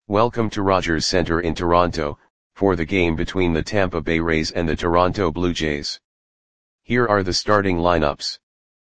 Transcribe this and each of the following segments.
Welcome to Rogers Centre in Toronto, for the game between the Tampa Bay Rays and the Toronto Blue Jays. Here are the starting lineups.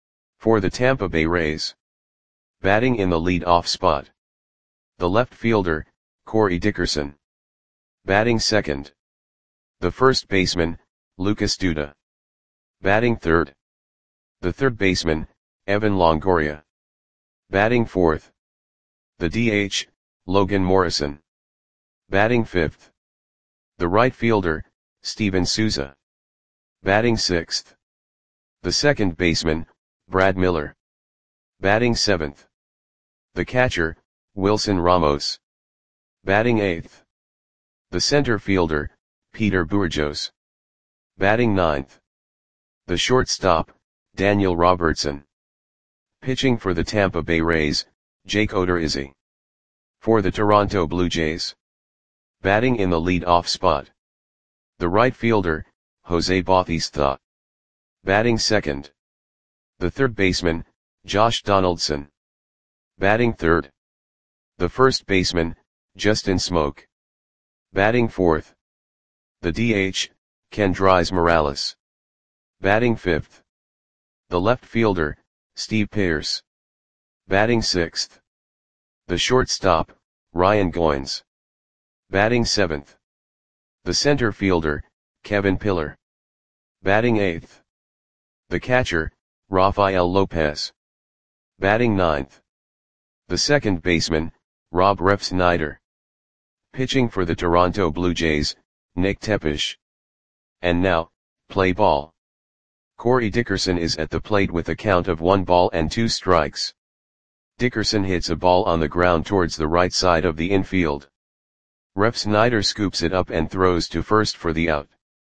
For the Tampa Bay Rays. Batting in the lead-off spot. The left fielder, Corey Dickerson. Batting second. The first baseman, Lucas Duda. Batting third. The third baseman, Evan Longoria. Batting fourth. The DH, Logan Morrison. Batting fifth. The right fielder, Steven Souza. Batting sixth. The second baseman, Brad Miller. Batting seventh. The catcher, Wilson Ramos. Batting eighth. The center fielder, Peter Bourjos. Batting ninth. The shortstop, Daniel Robertson. Pitching for the Tampa Bay Rays, Jake Odorizzi. For the Toronto Blue Jays. Batting in the lead-off spot. The right fielder, Jose Bautista. Batting second. The third baseman, Josh Donaldson. Batting third. The first baseman, Justin Smoak. Batting fourth. The DH, Kendrys Morales. Batting fifth. The left fielder, Steve Pearce. Batting sixth. The shortstop, Ryan Goins. Batting seventh. The center fielder, Kevin Pillar. Batting eighth. The catcher, Rafael Lopez. Batting ninth. The second baseman, Rob Refsnyder. Pitching for the Toronto Blue Jays, Nick Tepesch. And now, play ball. Corey Dickerson is at the plate with a count of 1 ball and 2 strikes. Dickerson hits a ball on the ground towards the right side of the infield. Refsnyder scoops it up and throws to first for the out.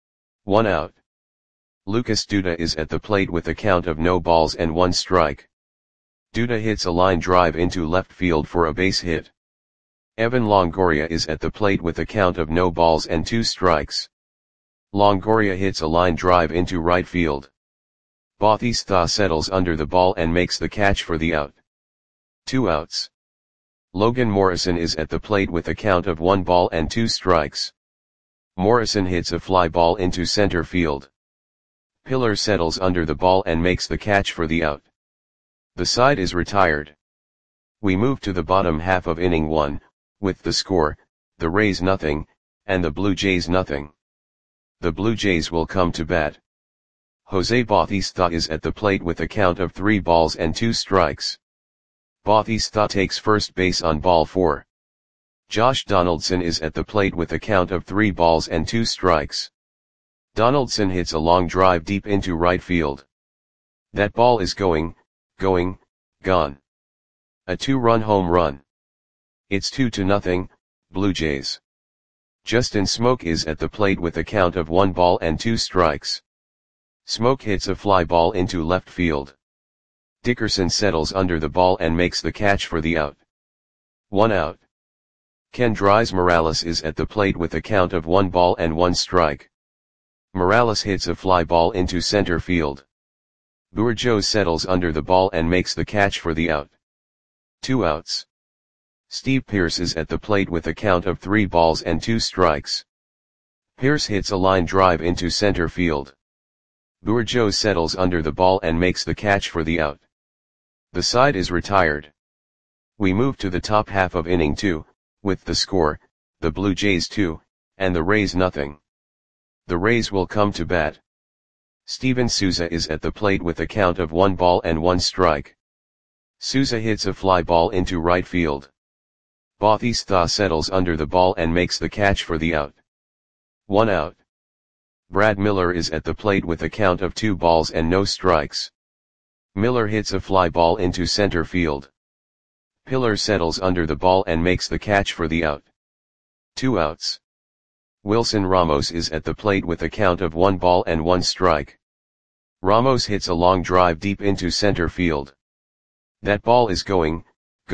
1 out. Lucas Duda is at the plate with a count of no balls and 1 strike. Duda hits a line drive into left field for a base hit. Evan Longoria is at the plate with a count of no balls and 2 strikes. Longoria hits a line drive into right field. Bautista settles under the ball and makes the catch for the out. 2 outs. Logan Morrison is at the plate with a count of 1 ball and 2 strikes. Morrison hits a fly ball into center field. Pillar settles under the ball and makes the catch for the out. The side is retired. We move to the bottom half of inning 1, with the score, the Rays nothing, and the Blue Jays nothing. The Blue Jays will come to bat. Jose Bautista is at the plate with a count of 3 balls and 2 strikes. Bautista takes first base on ball 4. Josh Donaldson is at the plate with a count of 3 balls and 2 strikes. Donaldson hits a long drive deep into right field. That ball is gone. A 2-run home run. It's 2-0, Blue Jays. Justin Smoak is at the plate with a count of 1 ball and 2 strikes. Smoak hits a fly ball into left field. Dickerson settles under the ball and makes the catch for the out. 1 out. Kendrys Morales is at the plate with a count of 1 ball and 1 strike. Morales hits a fly ball into center field. Bourjos settles under the ball and makes the catch for the out. 2 outs. Steve Pearce is at the plate with a count of 3 balls and 2 strikes. Pearce hits a line drive into center field. Bourjos settles under the ball and makes the catch for the out. The side is retired. We move to the top half of inning 2, with the score, the Blue Jays 2, and the Rays nothing. The Rays will come to bat. Steven Souza is at the plate with a count of 1 ball and 1 strike. Souza hits a fly ball into right field. Bautista settles under the ball and makes the catch for the out. 1 out. Brad Miller is at the plate with a count of 2 balls and no strikes. Miller hits a fly ball into center field. Pillar settles under the ball and makes the catch for the out. 2 outs. Wilson Ramos is at the plate with a count of 1 ball and 1 strike. Ramos hits a long drive deep into center field. That ball is gone.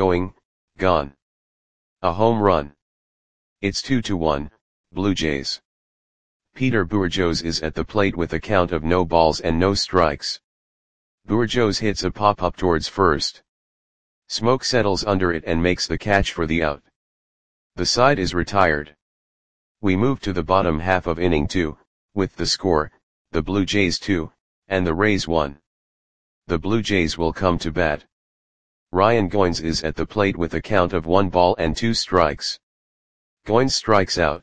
A home run. It's 2-1, Blue Jays. Peter Bourjos is at the plate with a count of no balls and no strikes. Bourjos hits a pop-up towards first. Smoak settles under it and makes the catch for the out. The side is retired. We move to the bottom half of inning 2, with the score, the Blue Jays 2, and the Rays 1. The Blue Jays will come to bat. Ryan Goins is at the plate with a count of 1 ball and 2 strikes. Goins strikes out.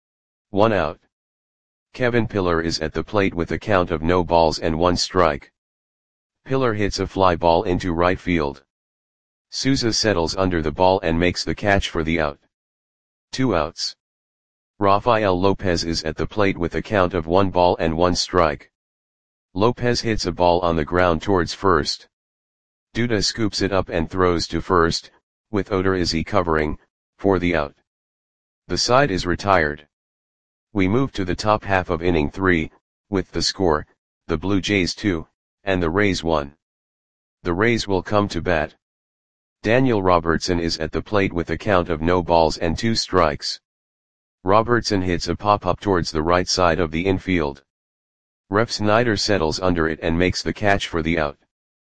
1 out. Kevin Pillar is at the plate with a count of no balls and 1 strike. Pillar hits a fly ball into right field. Souza settles under the ball and makes the catch for the out. 2 outs. Rafael Lopez is at the plate with a count of 1 ball and 1 strike. Lopez hits a ball on the ground towards first. Duda scoops it up and throws to first, with Odorizzi covering, for the out. The side is retired. We move to the top half of inning 3, with the score, the Blue Jays 2, and the Rays 1. The Rays will come to bat. Daniel Robertson is at the plate with a count of no balls and 2 strikes. Robertson hits a pop-up towards the right side of the infield. Ref Snyder settles under it and makes the catch for the out.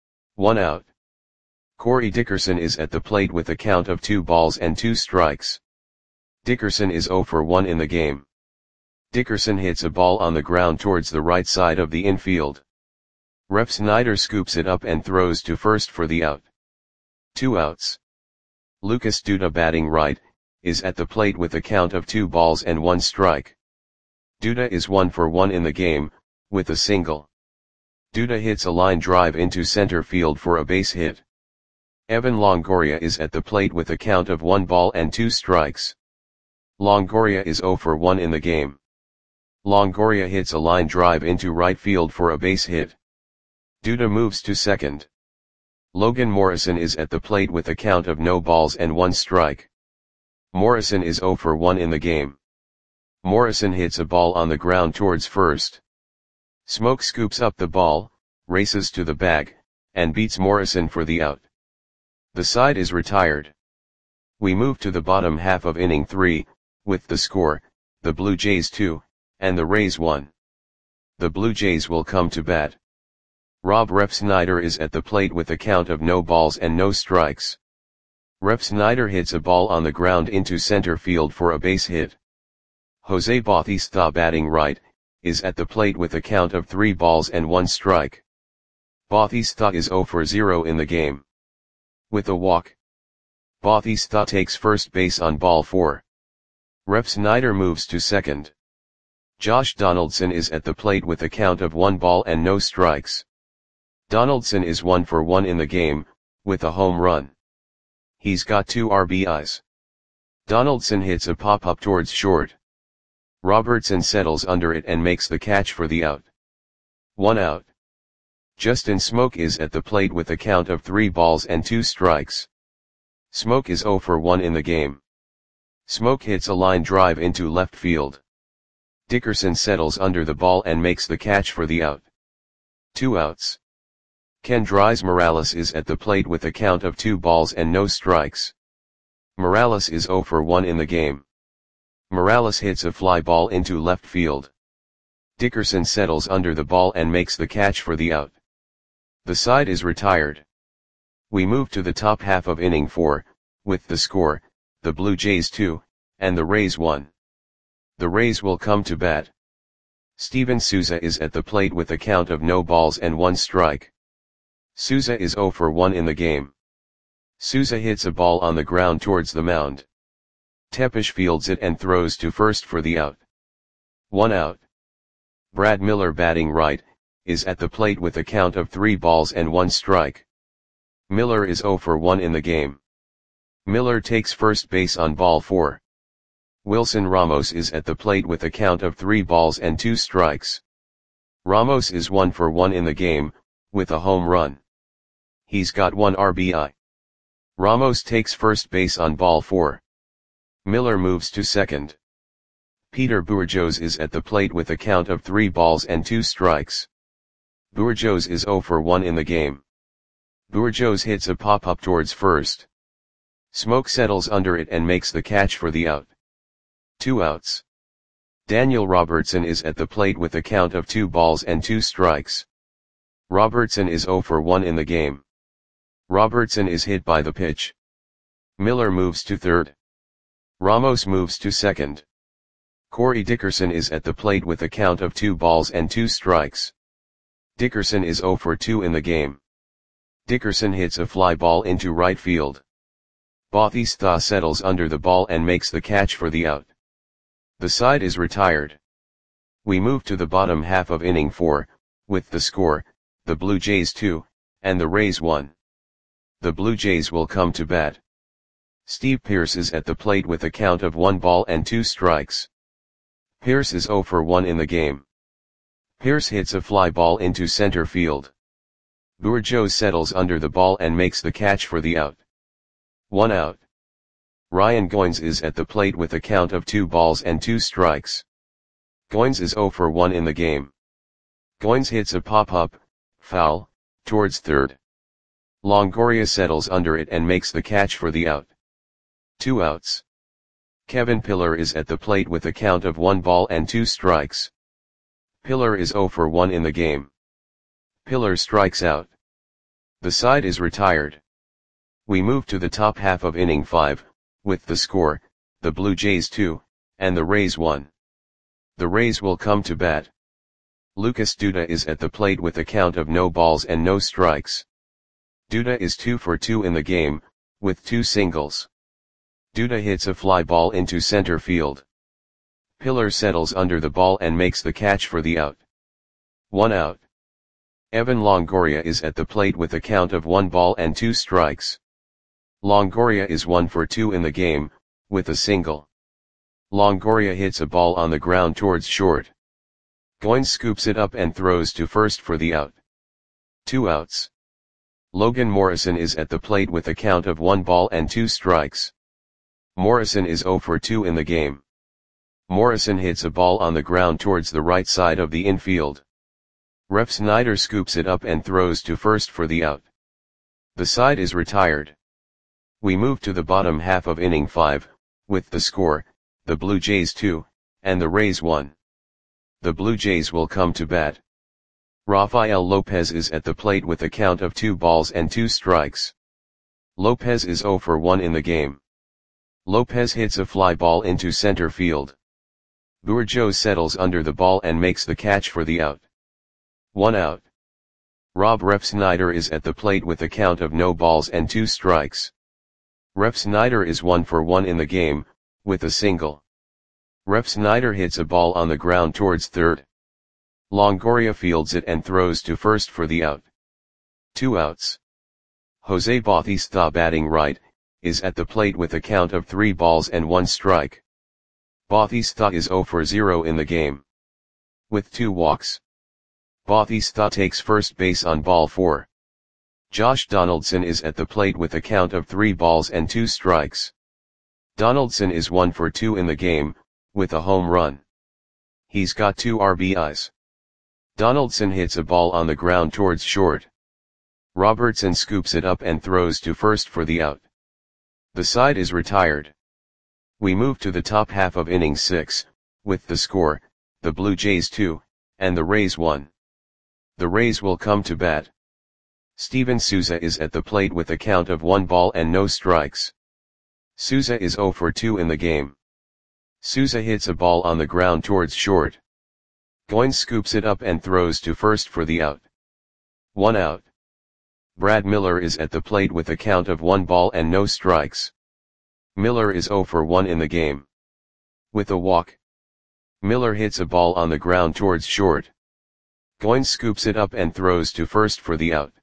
1 out. Corey Dickerson is at the plate with a count of 2 balls and 2 strikes. Dickerson is 0 for 1 in the game. Dickerson hits a ball on the ground towards the right side of the infield. Ref Snyder scoops it up and throws to first for the out. 2 outs. Lucas Duda, batting right, is at the plate with a count of 2 balls and 1 strike. Duda is 1 for 1 in the game, with a single. Duda hits a line drive into center field for a base hit. Evan Longoria is at the plate with a count of 1 ball and 2 strikes. Longoria is 0 for 1 in the game. Longoria hits a line drive into right field for a base hit. Duda moves to second. Logan Morrison is at the plate with a count of no balls and 1 strike. Morrison is 0 for 1 in the game. Morrison hits a ball on the ground towards first. Smoke scoops up the ball, races to the bag, and beats Morrison for the out. The side is retired. We move to the bottom half of inning 3, with the score, the Blue Jays 2, and the Rays 1. The Blue Jays will come to bat. Rob Ref Snyder is at the plate with a count of no balls and no strikes. Ref Snyder hits a ball on the ground into center field for a base hit. Jose Bautista, batting right, is at the plate with a count of 3 balls and 1 strike. Bautista is 0 for 0 in the game. With a walk, Bautista takes first base on ball 4. Ref Snyder moves to second. Josh Donaldson is at the plate with a count of 1 ball and no strikes. Donaldson is 1 for 1 in the game, with a home run. He's got 2 RBIs. Donaldson hits a pop-up towards short. Robertson settles under it and makes the catch for the out. 1 out. Justin Smoke is at the plate with a count of 3 balls and 2 strikes. Smoke is 0 for 1 in the game. Smoke hits a line drive into left field. Dickerson settles under the ball and makes the catch for the out. 2 outs. Kendrys Morales is at the plate with a count of 2 balls and no strikes. Morales is 0 for 1 in the game. Morales hits a fly ball into left field. Dickerson settles under the ball and makes the catch for the out. The side is retired. We move to the top half of inning 4, with the score, the Blue Jays 2, and the Rays 1. The Rays will come to bat. Steven Souza is at the plate with a count of no balls and 1 strike. Souza is 0 for 1 in the game. Souza hits a ball on the ground towards the mound. Tepesh fields it and throws to first for the out. 1 out. Brad Miller, batting right, is at the plate with a count of 3 balls and 1 strike. Miller is 0 for 1 in the game. Miller takes first base on ball 4. Wilson Ramos is at the plate with a count of 3 balls and 2 strikes. Ramos is 1 for 1 in the game, with a home run. He's got 1 RBI. Ramos takes first base on ball 4. Miller moves to second. Peter Bourjos is at the plate with a count of 3 balls and 2 strikes. Bourjos is 0 for 1 in the game. Bourjos hits a pop-up towards first. Smoke settles under it and makes the catch for the out. 2 outs. Daniel Robertson is at the plate with a count of 2 balls and 2 strikes. Robertson is 0 for 1 in the game. Robertson is hit by the pitch. Miller moves to third. Ramos moves to second. Corey Dickerson is at the plate with a count of 2 balls and 2 strikes. Dickerson is 0 for 2 in the game. Dickerson hits a fly ball into right field. Bautista settles under the ball and makes the catch for the out. The side is retired. We move to the bottom half of inning 4, with the score, the Blue Jays 2, and the Rays 1. The Blue Jays will come to bat. Steve Pearce is at the plate with a count of 1 ball and 2 strikes. Pearce is 0 for 1 in the game. Pearce hits a fly ball into center field. Bourgeau settles under the ball and makes the catch for the out. 1 out. Ryan Goins is at the plate with a count of 2 balls and 2 strikes. Goins is 0 for 1 in the game. Goins hits a pop-up, foul, towards third. Longoria settles under it and makes the catch for the out. 2 outs. Kevin Pillar is at the plate with a count of 1 ball and 2 strikes. Pillar is 0 for 1 in the game. Pillar strikes out. The side is retired. We move to the top half of inning 5, with the score, the Blue Jays 2, and the Rays 1. The Rays will come to bat. Lucas Duda is at the plate with a count of no balls and no strikes. Duda is 2 for 2 in the game, with 2 singles. Duda hits a fly ball into center field. Pillar settles under the ball and makes the catch for the out. 1 out. Evan Longoria is at the plate with a count of 1 ball and 2 strikes. Longoria is 1 for 2 in the game, with a single. Longoria hits a ball on the ground towards short. Goins scoops it up and throws to first for the out. 2 outs. Logan Morrison is at the plate with a count of 1 ball and 2 strikes. Morrison is 0 for 2 in the game. Morrison hits a ball on the ground towards the right side of the infield. Ref Snyder scoops it up and throws to first for the out. The side is retired. We move to the bottom half of inning 5, with the score, the Blue Jays 2, and the Rays 1. The Blue Jays will come to bat. Rafael Lopez is at the plate with a count of 2 balls and 2 strikes. Lopez is 0 for 1 in the game. Lopez hits a fly ball into center field. Bourgeau settles under the ball and makes the catch for the out. 1 out. Rob Refsnyder is at the plate with a count of no balls and 2 strikes. Refsnyder is 1 for 1 in the game, with a single. Refsnyder hits a ball on the ground towards third. Longoria fields it and throws to first for the out. 2 outs. Jose Bautista, batting right, is at the plate with a count of 3 balls and 1 strike. Bautista is 0 for 0 in the game. With 2 walks. Bautista takes first base on ball 4. Josh Donaldson is at the plate with a count of 3 balls and 2 strikes. Donaldson is 1 for 2 in the game, with a home run. He's got 2 RBIs. Donaldson hits a ball on the ground towards short. Robertson scoops it up and throws to first for the out. The side is retired. We move to the top half of inning 6, with the score, the Blue Jays 2, and the Rays 1. The Rays will come to bat. Steven Souza is at the plate with a count of 1 ball and no strikes. Souza is 0 for 2 in the game. Souza hits a ball on the ground towards short. Goins scoops it up and throws to first for the out. 1 out. Brad Miller is at the plate with a count of 1 ball and no strikes. Miller is 0 for 1 in the game. With a walk. Miller hits a ball on the ground towards short. Goins scoops it up and throws to first for the out.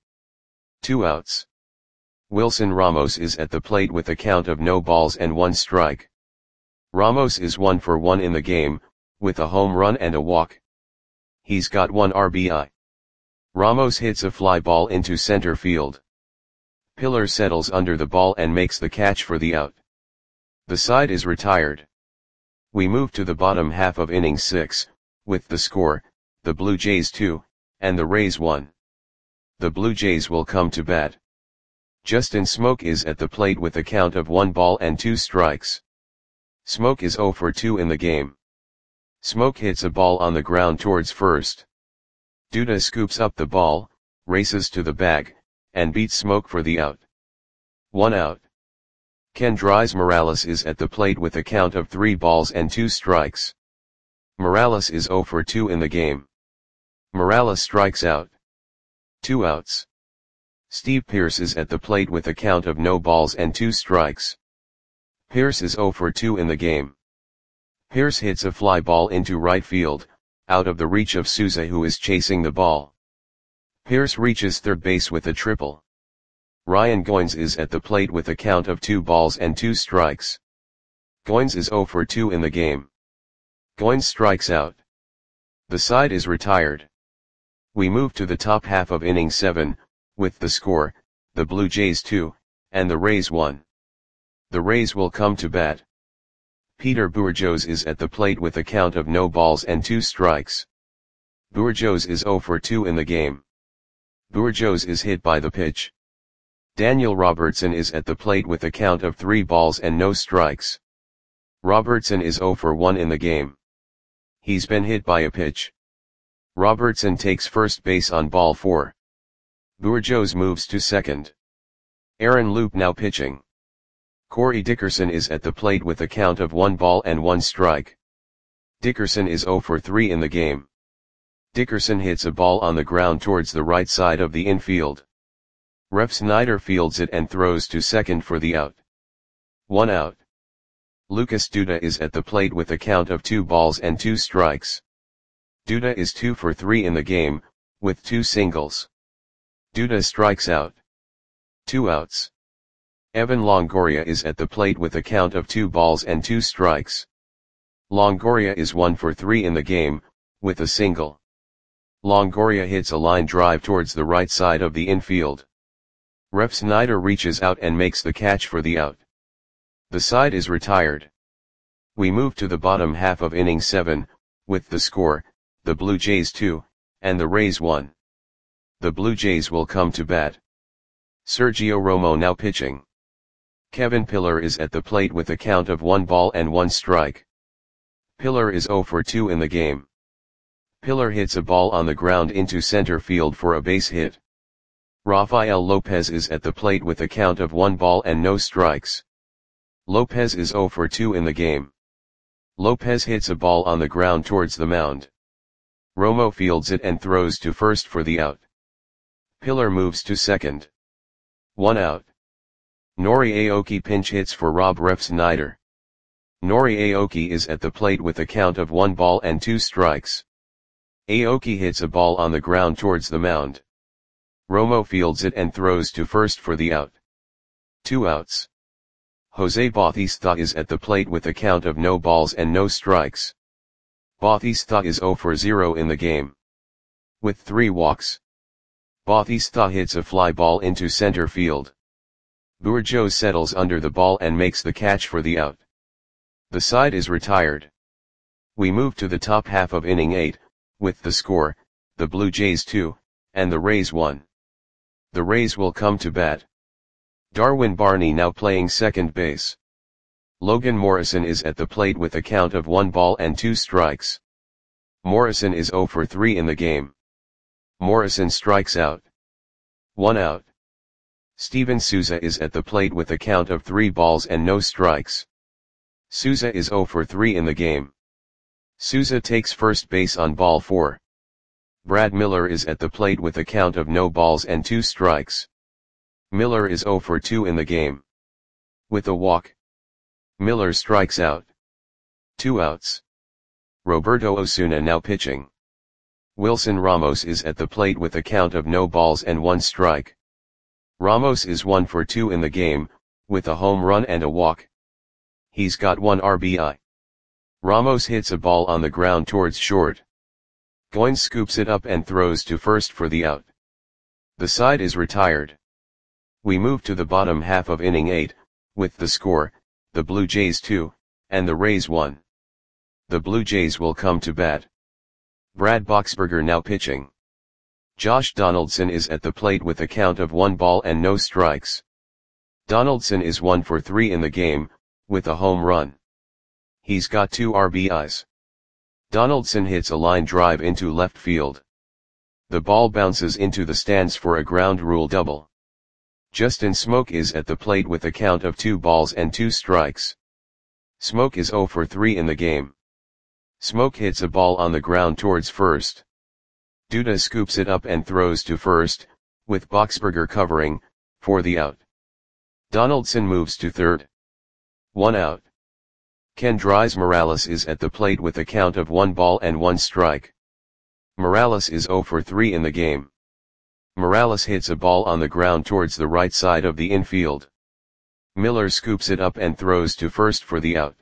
2 outs. Wilson Ramos is at the plate with a count of no balls and 1 strike. Ramos is 1 for 1 in the game, with a home run and a walk. He's got 1 RBI. Ramos hits a fly ball into center field. Pillar settles under the ball and makes the catch for the out. The side is retired. We move to the bottom half of inning 6, with the score, the Blue Jays 2, and the Rays 1. The Blue Jays will come to bat. Justin Smoke is at the plate with a count of 1 ball and 2 strikes. Smoke is 0 for 2 in the game. Smoke hits a ball on the ground towards first. Duda scoops up the ball, races to the bag, and beats Smoke for the out. 1 out. Kendrys Morales is at the plate with a count of 3 balls and 2 strikes. Morales is 0 for 2 in the game. Morales strikes out. 2 outs. Steve Pearce is at the plate with a count of no balls and 2 strikes. Pearce is 0 for 2 in the game. Pearce hits a fly ball into right field, out of the reach of Souza, who is chasing the ball. Pearce reaches third base with a triple. Ryan Goins is at the plate with a count of 2 balls and 2 strikes. Goins is 0 for 2 in the game. Goins strikes out. The side is retired. We move to the top half of inning 7, with the score, the Blue Jays 2, and the Rays 1. The Rays will come to bat. Peter Bourjos is at the plate with a count of no balls and 2 strikes. Bourjos is 0 for 2 in the game. Bourjos is hit by the pitch. Daniel Robertson is at the plate with a count of 3 balls and no strikes. Robertson is 0 for 1 in the game. He's been hit by a pitch. Robertson takes first base on ball 4. Bourjos moves to second. Aaron Loup now pitching. Corey Dickerson is at the plate with a count of 1 ball and 1 strike. Dickerson is 0 for 3 in the game. Dickerson hits a ball on the ground towards the right side of the infield. Ref Snyder fields it and throws to second for the out. 1 out. Lucas Duda is at the plate with a count of 2 balls and 2 strikes. Duda is 2 for 3 in the game, with 2 singles. Duda strikes out. 2 outs. Evan Longoria is at the plate with a count of 2 balls and 2 strikes. Longoria is 1 for 3 in the game, with a single. Longoria hits a line drive towards the right side of the infield. Ref Snyder reaches out and makes the catch for the out. The side is retired. We move to the bottom half of inning 7, with the score, the Blue Jays 2, and the Rays 1. The Blue Jays will come to bat. Sergio Romo now pitching. Kevin Pillar is at the plate with a count of 1 ball and 1 strike. Pillar is 0 for 2 in the game. Pillar hits a ball on the ground into center field for a base hit. Rafael Lopez is at the plate with a count of 1 ball and no strikes. Lopez is 0 for 2 in the game. Lopez hits a ball on the ground towards the mound. Romo fields it and throws to first for the out. Pillar moves to second. 1 out. Nori Aoki pinch hits for Rob Ref Snyder. Nori Aoki is at the plate with a count of 1 ball and 2 strikes. Aoki hits a ball on the ground towards the mound. Romo fields it and throws to first for the out. 2 outs. Jose Bautista is at the plate with a count of no balls and no strikes. Bautista is 0 for 0 in the game. With 3 walks. Bautista hits a fly ball into center field. Bourjos settles under the ball and makes the catch for the out. The side is retired. We move to the top half of inning 8, with the score, the Blue Jays 2, and the Rays 1. The Rays will come to bat. Darwin Barney now playing second base. Logan Morrison is at the plate with a count of 1 ball and 2 strikes. Morrison is 0 for 3 in the game. Morrison strikes out. 1 out. Steven Souza is at the plate with a count of 3 balls and no strikes. Souza is 0 for 3 in the game. Souza takes first base on ball 4. Brad Miller is at the plate with a count of no balls and 2 strikes. Miller is 0 for 2 in the game. With a walk. Miller strikes out. 2 outs. Roberto Osuna now pitching. Wilson Ramos is at the plate with a count of no balls and 1 strike. Ramos is 1 for 2 in the game, with a home run and a walk. He's got 1 RBI. Ramos hits a ball on the ground towards short. Goins scoops it up and throws to first for the out. The side is retired. We move to the bottom half of inning 8, with the score, the Blue Jays 2, and the Rays 1. The Blue Jays will come to bat. Brad Boxberger now pitching. Josh Donaldson is at the plate with a count of 1 ball and no strikes. Donaldson is 1 for 3 in the game, with a home run. He's got 2 RBIs. Donaldson hits a line drive into left field. The ball bounces into the stands for a ground rule double. Justin Smoak is at the plate with a count of 2 balls and 2 strikes. Smoak is 0 for 3 in the game. Smoak hits a ball on the ground towards first. Duda scoops it up and throws to first, with Boxberger covering, for the out. Donaldson moves to third. 1 out. Kendrys Morales is at the plate with a count of 1 ball and 1 strike. Morales is 0 for 3 in the game. Morales hits a ball on the ground towards the right side of the infield. Miller scoops it up and throws to first for the out.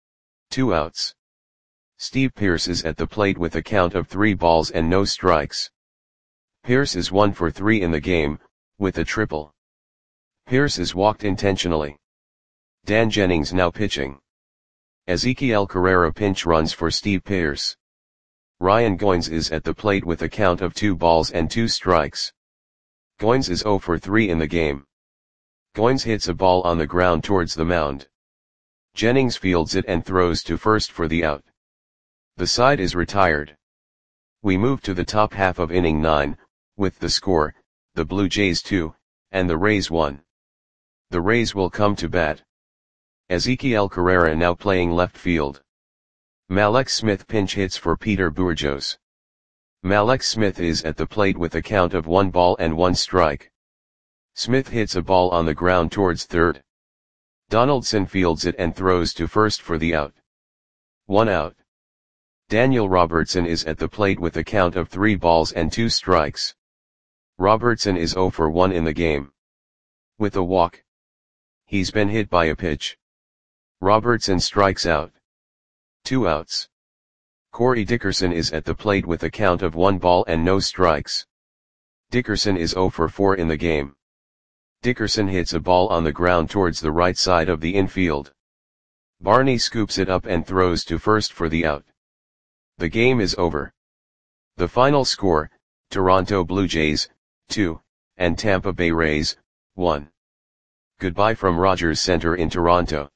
2 outs. Steve Pearce is at the plate with a count of 3 balls and no strikes. Pearce is 1 for 3 in the game, with a triple. Pearce is walked intentionally. Dan Jennings now pitching. Ezequiel Carrera pinch runs for Steve Pearce. Ryan Goins is at the plate with a count of 2 balls and 2 strikes. Goins is 0 for 3 in the game. Goins hits a ball on the ground towards the mound. Jennings fields it and throws to first for the out. The side is retired. We move to the top half of inning 9, with the score, the Blue Jays 2, and the Rays 1. The Rays will come to bat. Ezequiel Carrera now playing left field. Mallex Smith pinch hits for Peter Bourjos. Mallex Smith is at the plate with a count of 1 ball and 1 strike. Smith hits a ball on the ground towards third. Donaldson fields it and throws to first for the out. 1 out. Daniel Robertson is at the plate with a count of 3 balls and 2 strikes. Robertson is 0 for 1 in the game. With a walk. He's been hit by a pitch. Robertson strikes out. 2 outs. Corey Dickerson is at the plate with a count of 1 ball and no strikes. Dickerson is 0 for 4 in the game. Dickerson hits a ball on the ground towards the right side of the infield. Barney scoops it up and throws to first for the out. The game is over. The final score, Toronto Blue Jays, 2, and Tampa Bay Rays, 1. Goodbye from Rogers Center in Toronto.